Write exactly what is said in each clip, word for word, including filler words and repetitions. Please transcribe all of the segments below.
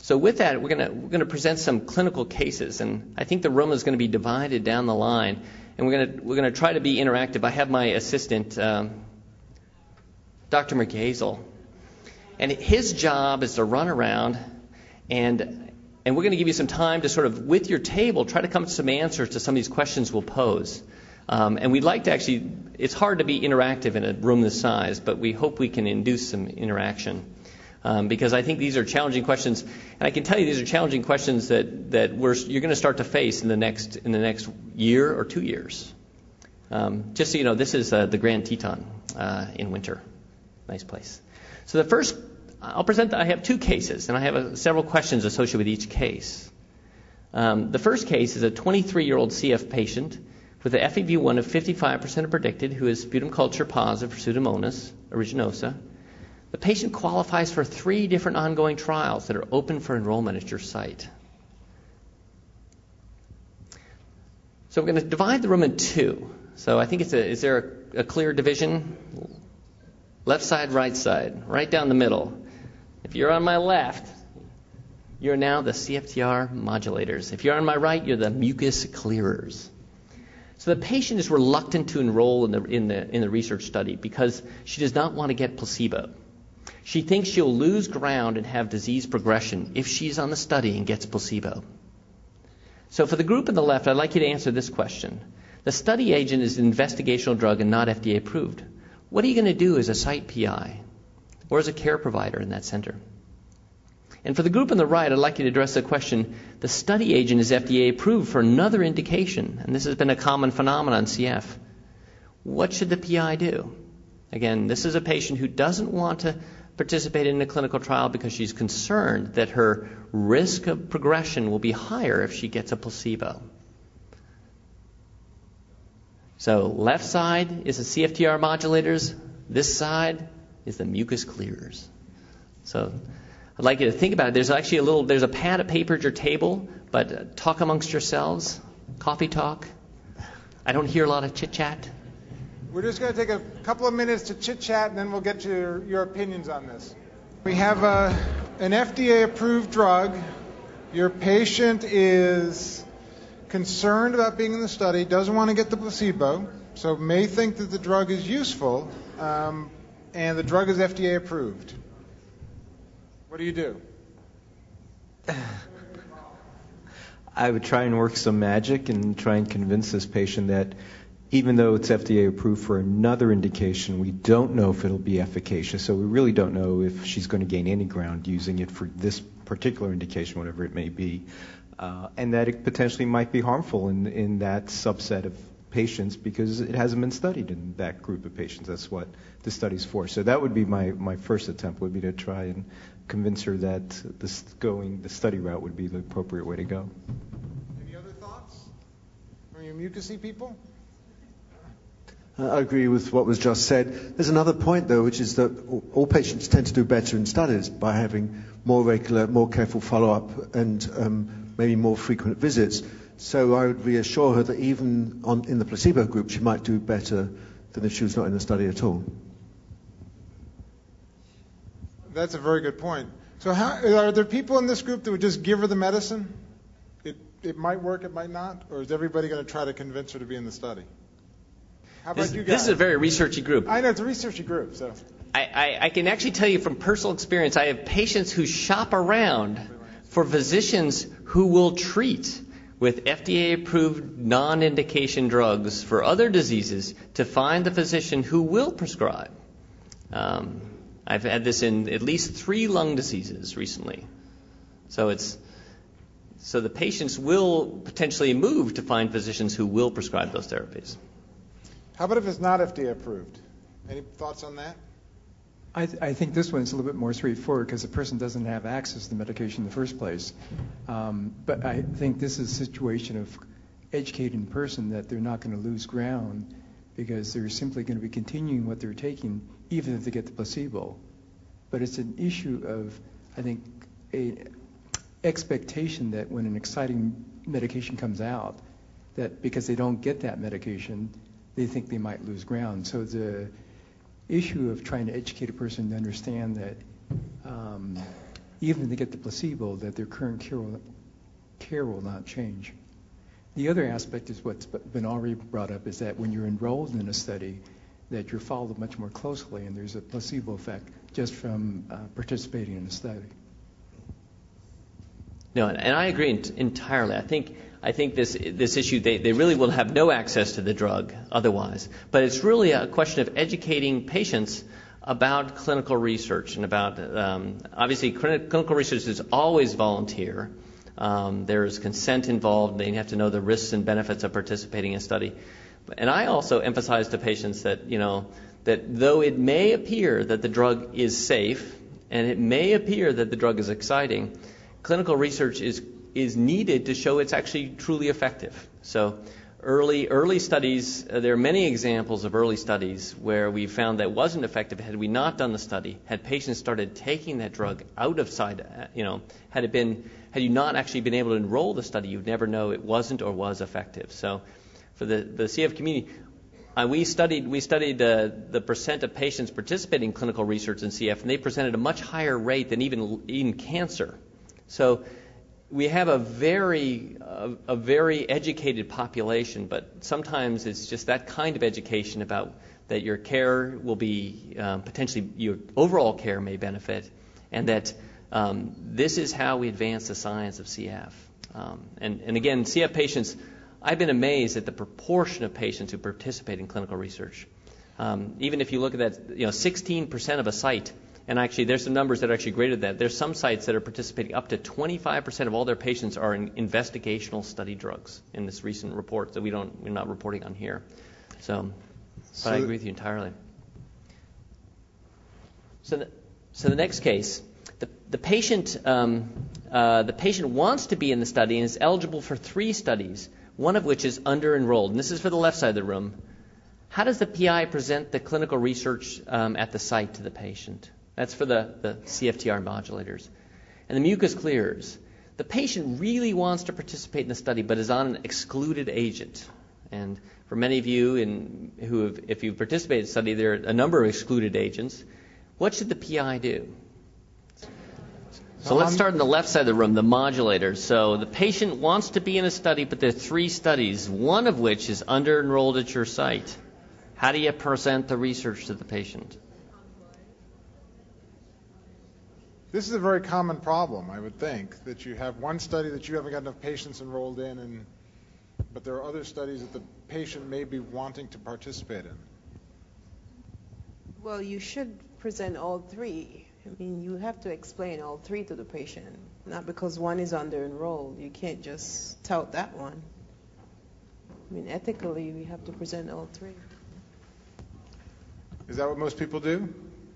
So with that, we're going to we're going to present some clinical cases, and I think the room is going to be divided down the line, and we're going to we're going to try to be interactive. I have my assistant, um, Doctor McGazel, and his job is to run around, and and we're going to give you some time to sort of, with your table, try to come to some answers to some of these questions we'll pose. Um, and we'd like to actually, it's hard to be interactive in a room this size, but we hope we can induce some interaction. Um, because I think these are challenging questions, and I can tell you these are challenging questions that, that we're, you're going to start to face in the next in the next year or two years. Um, just so you know, this is uh, the Grand Teton uh, in winter. Nice place. So the first, I'll present, I have two cases, and I have uh, several questions associated with each case. Um, the first case is a twenty-three-year-old C F patient with an F E V one of fifty-five percent predicted who is sputum culture positive for Pseudomonas aeruginosa. The patient qualifies for three different ongoing trials that are open for enrollment at your site. So we're going to divide the room in two. So I think it's a, is there a, a clear division? Left side, right side, right down the middle. If you're on my left, you're now the C F T R modulators. If you're on my right, you're the mucus clearers. So the patient is reluctant to enroll in the, in the, in the research study because she does not want to get placebo. She thinks she'll lose ground and have disease progression if she's on the study and gets placebo. So for the group on the left, I'd like you to answer this question. The study agent is an investigational drug and not F D A approved. What are you going to do as a site P I or as a care provider in that center? And for the group on the right, I'd like you to address the question, the study agent is F D A approved for another indication, and this has been a common phenomenon in C F. What should the P I do? Again, this is a patient who doesn't want to participate in a clinical trial because she's concerned that her risk of progression will be higher if she gets a placebo. So left side is the C F T R modulators. This side is the mucus clearers. So I'd like you to think about it. There's actually a little, there's a pad of paper at your table, but uh, talk amongst yourselves. Coffee talk. I don't hear a lot of chit-chat. We're just going to take a couple of minutes to chit-chat, and then we'll get to your, your opinions on this. We have a, an F D A-approved drug. Your patient is concerned about being in the study, doesn't want to get the placebo, so may think that the drug is useful, um, and the drug is F D A-approved. What do you do? I would try and work some magic and try and convince this patient that even though it's F D A approved for another indication, we don't know if it'll be efficacious. So we really don't know if she's going to gain any ground using it for this particular indication, whatever it may be, uh, and that it potentially might be harmful in, in that subset of patients because it hasn't been studied in that group of patients. That's what the study's for. So that would be my, my first attempt, would be to try and convince her that this going the study route would be the appropriate way to go. Any other thoughts from your mucusy people? I agree with what was just said. There's another point, though, which is that all patients tend to do better in studies by having more regular, more careful follow-up and um, maybe more frequent visits. So I would reassure her that even on, in the placebo group, she might do better than if she was not in the study at all. That's a very good point. So how, are there people in this group that would just give her the medicine? It, it might work, it might not? Or is everybody going to try to convince her to be in the study? How about this, you guys? This is a very researchy group. I know, it's a researchy group. So I, I, I can actually tell you from personal experience, I have patients who shop around for physicians who will treat with F D A-approved non-indication drugs for other diseases to find the physician who will prescribe. Um, I've had this in at least three lung diseases recently. So it's so the patients will potentially move to find physicians who will prescribe those therapies. How about if it's not F D A approved? Any thoughts on that? I, th- I think this one's a little bit more straightforward because the person doesn't have access to the medication in the first place. Um, but I think this is a situation of educating the person that they're not going to lose ground because they're simply going to be continuing what they're taking even if they get the placebo. But it's an issue of, I think, a expectation that when an exciting medication comes out, that because they don't get that medication, they think they might lose ground. So the issue of trying to educate a person to understand that um, even if they get the placebo, that their current care will, care will not change. The other aspect is what's been already brought up, is that when you're enrolled in a study, that you're followed much more closely, and there's a placebo effect just from uh, participating in the study. No, and I agree entirely. I think I think this this issue, they, they really will have no access to the drug otherwise. But it's really a question of educating patients about clinical research and about, um, obviously, clinical research is always volunteer. Um, there's consent involved. They have to know the risks and benefits of participating in a study. And I also emphasize to patients that, you know, that though it may appear that the drug is safe and it may appear that the drug is exciting, clinical research is is needed to show it's actually truly effective. So early early studies, uh, there are many examples of early studies where we found that it wasn't effective had we not done the study, had patients started taking that drug out of side, uh, you know, had it been, had you not actually been able to enroll the study, you'd never know it wasn't or was effective. So for the, the C F community, uh, we studied we studied uh, the percent of patients participating in clinical research in C F, and they presented a much higher rate than even in cancer. So we have a very uh, a very educated population, but sometimes it's just that kind of education about that your care will be um, potentially your overall care may benefit, and that um, this is how we advance the science of C F. Um, and, and again, C F patients, I've been amazed at the proportion of patients who participate in clinical research. Um, even if you look at that, you know, sixteen percent of a site. And actually, there's some numbers that are actually greater than that. There's some sites that are participating up to twenty-five percent of all their patients are in investigational study drugs in this recent report that we don't, we're not reporting on here. So, so but I agree with you entirely. So, the, so the next case, the the patient um, uh, the patient wants to be in the study and is eligible for three studies, one of which is under-enrolled. And this is for the left side of the room. How does the P I present the clinical research um, at the site to the patient? That's for the, the C F T R modulators. And the mucus clears. The patient really wants to participate in the study, but is on an excluded agent. And for many of you in, who have, if you've participated in the study, there are a number of excluded agents. What should the P I do? So let's start on the left side of the room, the modulators. So the patient wants to be in a study, but there are three studies, one of which is under-enrolled at your site. How do you present the research to the patient? This is a very common problem, I would think, that you have one study that you haven't got enough patients enrolled in, and but there are other studies that the patient may be wanting to participate in. Well, you should present all three. I mean, you have to explain all three to the patient, not because one is under-enrolled. You can't just tout that one. I mean, ethically, we have to present all three. Is that what most people do?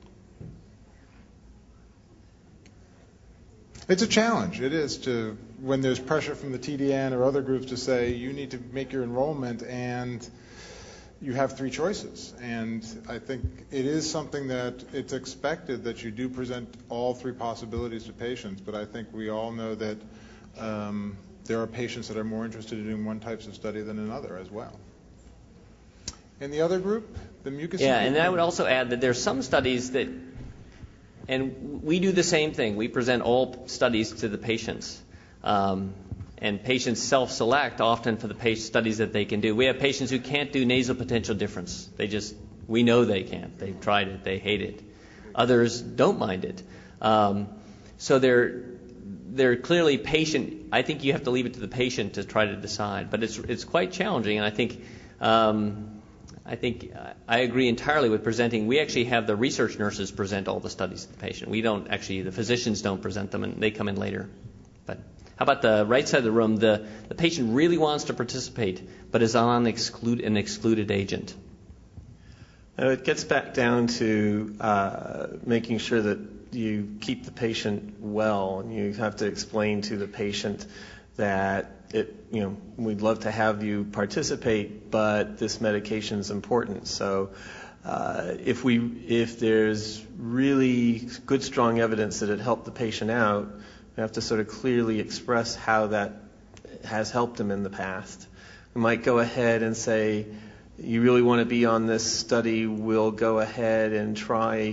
It's a challenge. It is to, when there's pressure from the T D N or other groups to say you need to make your enrollment and you have three choices. And I think it is something that it's expected that you do present all three possibilities to patients. But I think we all know that um, there are patients that are more interested in doing one type of study than another as well. In the other group, the mucus. Yeah, and I would also add that there are some studies that, and we do the same thing. We present all studies to the patients. Um, and patients self-select often for the patient studies that they can do. We have patients who can't do nasal potential difference. They just, we know they can't. They've tried it. They hate it. Others don't mind it. Um, so they're, they're clearly patient. I think you have to leave it to the patient to try to decide. But it's, it's quite challenging. And I think, um, I think I agree entirely with presenting. We actually have the research nurses present all the studies to the patient. We don't actually, the physicians don't present them, and they come in later. But how about the right side of the room? The, the patient really wants to participate, but is on exclude, an excluded agent. Uh, it gets back down to uh, making sure that you keep the patient well, and you have to explain to the patient that it, you know, we'd love to have you participate, but this medication is important. So uh, if we, if there's really good, strong evidence that it helped the patient out, we have to sort of clearly express how that has helped him in the past. We might go ahead and say, you really want to be on this study, we'll go ahead and try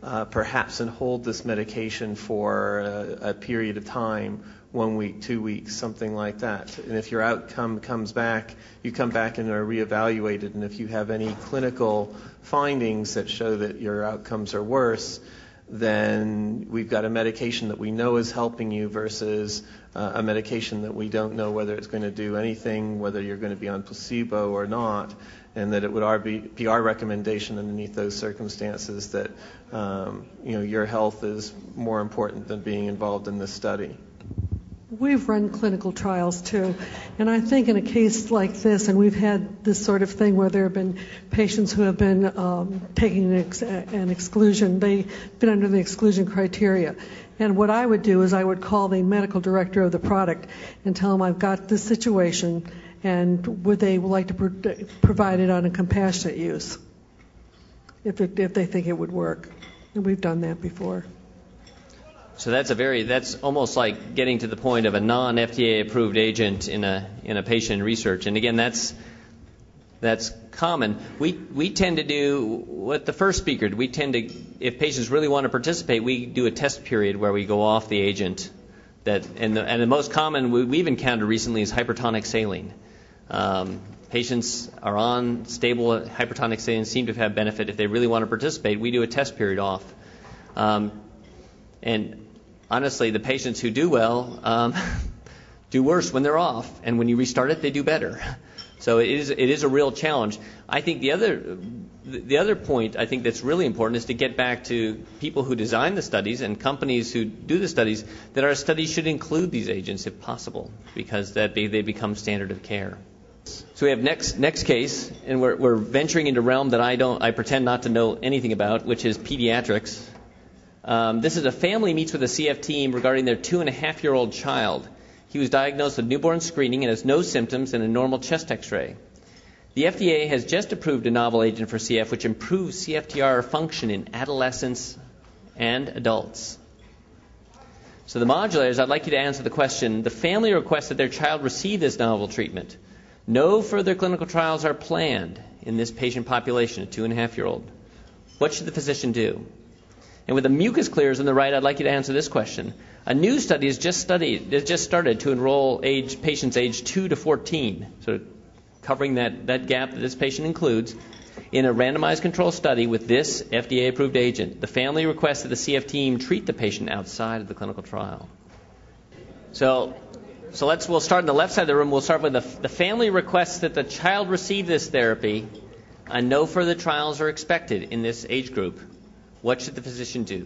uh, perhaps and hold this medication for a, a period of time, one week, two weeks, something like that. And if your outcome comes back, you come back and are reevaluated. And if you have any clinical findings that show that your outcomes are worse, then we've got a medication that we know is helping you versus uh, a medication that we don't know whether it's going to do anything, whether you're going to be on placebo or not, and that it would be our recommendation underneath those circumstances that um, you know your health is more important than being involved in this study. We've run clinical trials too, and I think in a case like this, and we've had this sort of thing where there have been patients who have been um, taking an, ex- an exclusion, they've been under the exclusion criteria. And what I would do is I would call the medical director of the product and tell them I've got this situation, and would they like to pro- provide it on a compassionate use if, it, if they think it would work. And we've done that before. So that's a very that's almost like getting to the point of a non-F D A approved agent in a in a patient research. And again, that's that's common. We we tend to do what the first speaker did. We tend to, if patients really want to participate, we do a test period where we go off the agent. That and the, and the most common we, we've encountered recently is hypertonic saline. Um, patients are on stable hypertonic saline, seem to have benefit. If they really want to participate, we do a test period off. Um, and honestly, the patients who do well um, do worse when they're off, and when you restart it, they do better. So it is it is a real challenge. I think the other the other point I think that's really important is to get back to people who design the studies and companies who do the studies that our studies should include these agents if possible, because that they, they become standard of care. So we have next next case, and we're we're venturing into a realm that I don't I pretend not to know anything about, which is pediatrics. Um, this is a family meets with a C F team regarding their two and a half year old child. He was diagnosed with newborn screening and has no symptoms and a normal chest X-ray. The F D A has just approved a novel agent for C F which improves C F T R function in adolescents and adults. So the modulators, I'd like you to answer the question. The family requests that their child receive this novel treatment. No further clinical trials are planned in this patient population, a two and a half year old. What should the physician do? And with the mucus clears on the right, I'd like you to answer this question. A new study has just studied, has just started to enroll age, patients aged two to fourteen, so covering that, that gap that this patient includes, in a randomized control study with this F D A-approved agent. The family requests that the C F team treat the patient outside of the clinical trial. So, so let's we'll start on the left side of the room. We'll start with the, the family requests that the child receive this therapy, and no further trials are expected in this age group. What should the physician do?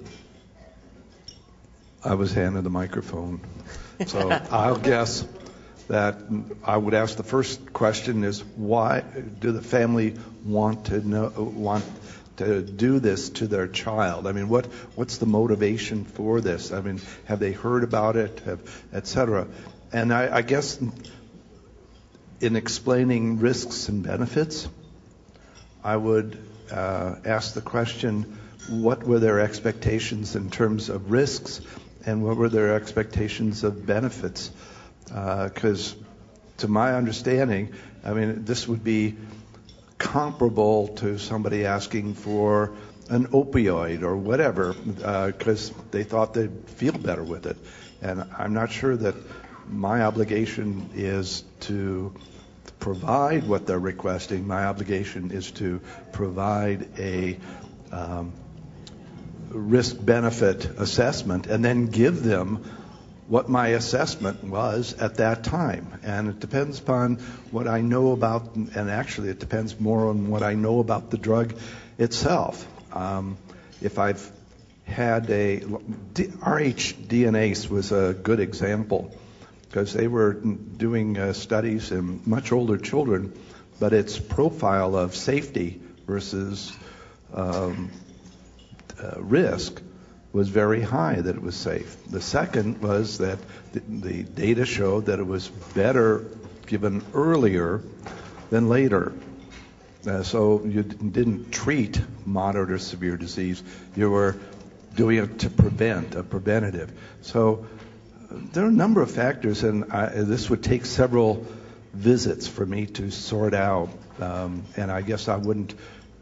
I was handed the microphone, so I'll guess that I would ask the first question is, why do the family want to know, want to do this to their child? I mean, what what's the motivation for this? I mean, have they heard about it, have, et cetera? And I, I guess in explaining risks and benefits, I would uh, ask the question, what were their expectations in terms of risks, and what were their expectations of benefits? Because uh, to my understanding, I mean, this would be comparable to somebody asking for an opioid or whatever, because uh, they thought they'd feel better with it. And I'm not sure that my obligation is to provide what they're requesting. My obligation is to provide a um, risk-benefit assessment and then give them what my assessment was at that time. And it depends upon what I know about, and actually it depends more on what I know about the drug itself. Um, if I've had a, R H D N A S E was a good example, because they were doing uh, studies in much older children, but its profile of safety versus um, uh, risk was very high, that it was safe. The second was that the, the data showed that it was better given earlier than later. Uh, so you didn't treat moderate or severe disease. You were doing it to prevent, a preventative. So uh, there are a number of factors, and I, this would take several visits for me to sort out. Um, and I guess I wouldn't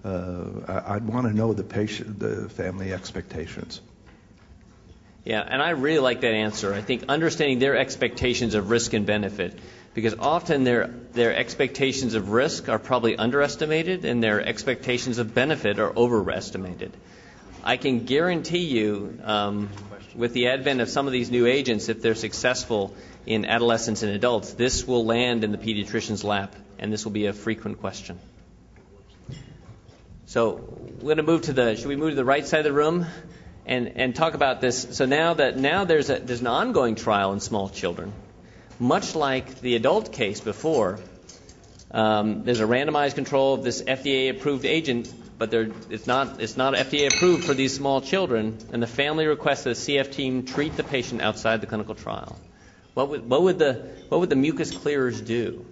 uh, I'd want to know the patient, the family expectations. Yeah, and I really like that answer. I think understanding their expectations of risk and benefit, because often their their expectations of risk are probably underestimated and their expectations of benefit are overestimated. I can guarantee you, um, with the advent of some of these new agents, if they're successful in adolescents and adults, this will land in the pediatrician's lap, and this will be a frequent question. So we're going to move to the, should we move to the right side of the room and, and talk about this? So now that now there's a, there's an ongoing trial in small children, much like the adult case before. Um, there's a randomized control of this F D A-approved agent, but there, it's not it's not F D A-approved for these small children, and the family requests that the C F team treat the patient outside the clinical trial. What would what would the what would the mucus clearers do?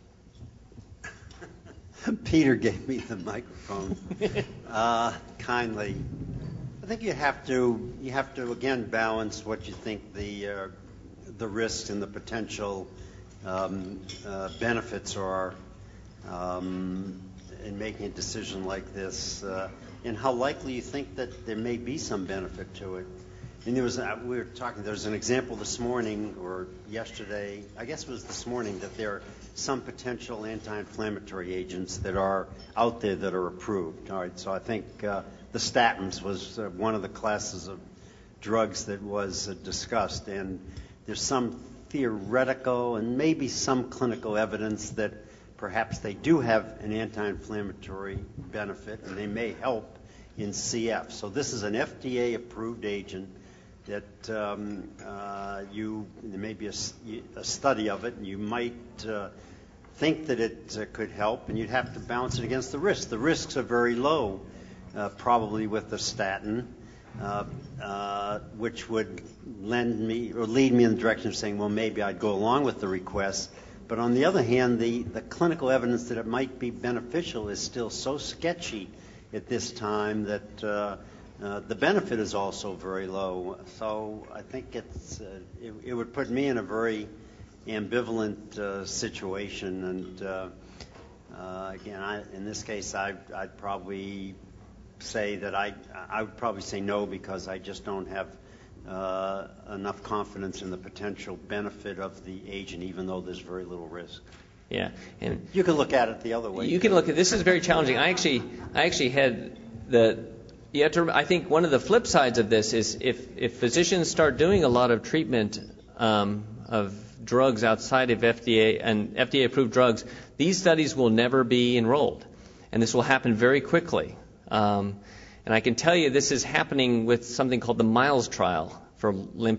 Peter gave me the microphone uh, kindly. I think you have to you have to again balance what you think the uh, the risks and the potential um, uh, benefits are um, in making a decision like this, uh, and how likely you think that there may be some benefit to it. And there was uh, we were talking. There was an example this morning or yesterday. I guess it was this morning that there are some potential anti-inflammatory agents that are out there that are approved. All right. So I think uh, the statins was uh, one of the classes of drugs that was uh, discussed, and there's some theoretical and maybe some clinical evidence that perhaps they do have an anti-inflammatory benefit, and they may help in C F. So this is an F D A-approved agent that um, uh, you there may be a, a study of it, and you might uh, think that it uh, could help, and you'd have to balance it against the risks. The risks are very low, uh, probably with the statin, uh, uh, which would lend me or lead me in the direction of saying, well, maybe I'd go along with the request. But on the other hand, the, the clinical evidence that it might be beneficial is still so sketchy at this time that uh, uh, the benefit is also very low. So I think it's uh, it, it would put me in a very ambivalent uh, situation. And uh, uh, again, I, in this case, I, I'd probably say that I I would probably say no, because I just don't have uh, enough confidence in the potential benefit of the agent, even though there's very little risk. Yeah, and you can look at it the other way. You can look at this is very challenging. I actually, I actually had the. You have to. I think one of the flip sides of this is if if physicians start doing a lot of treatment um, of drugs outside of F D A and F D A-approved drugs, these studies will never be enrolled, and this will happen very quickly. Um, and I can tell you this is happening with something called the MILES trial for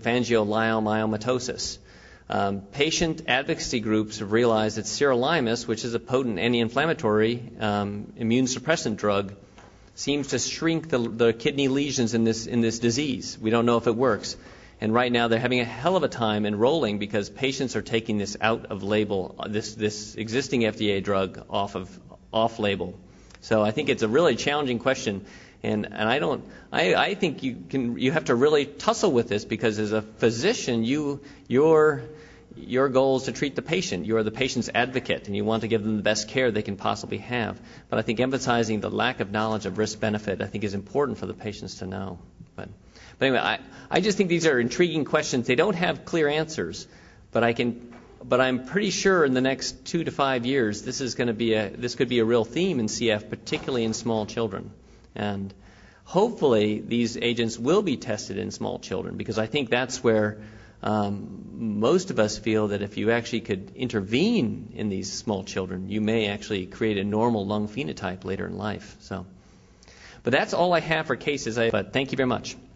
lymphangiomyomatosis. Um, patient advocacy groups have realized that sirolimus, which is a potent anti-inflammatory um, immune suppressant drug, seems to shrink the, the kidney lesions in this in this disease. We don't know if it works. And right now they're having a hell of a time enrolling because patients are taking this out of label, this this existing F D A drug off of off label. So I think it's a really challenging question. And, and I don't. I, I think you can. You have to really tussle with this because as a physician, you your your goal is to treat the patient. You are the patient's advocate, and you want to give them the best care they can possibly have. But I think emphasizing the lack of knowledge of risk benefit, I think, is important for the patients to know. But but anyway, I I just think these are intriguing questions. They don't have clear answers, but I can. But I'm pretty sure in the next two to five years, this is going to be a this could be a real theme in C F, particularly in small children. And hopefully these agents will be tested in small children, because I think that's where um, most of us feel that if you actually could intervene in these small children, you may actually create a normal lung phenotype later in life. So, but that's all I have for cases. I, but thank you very much.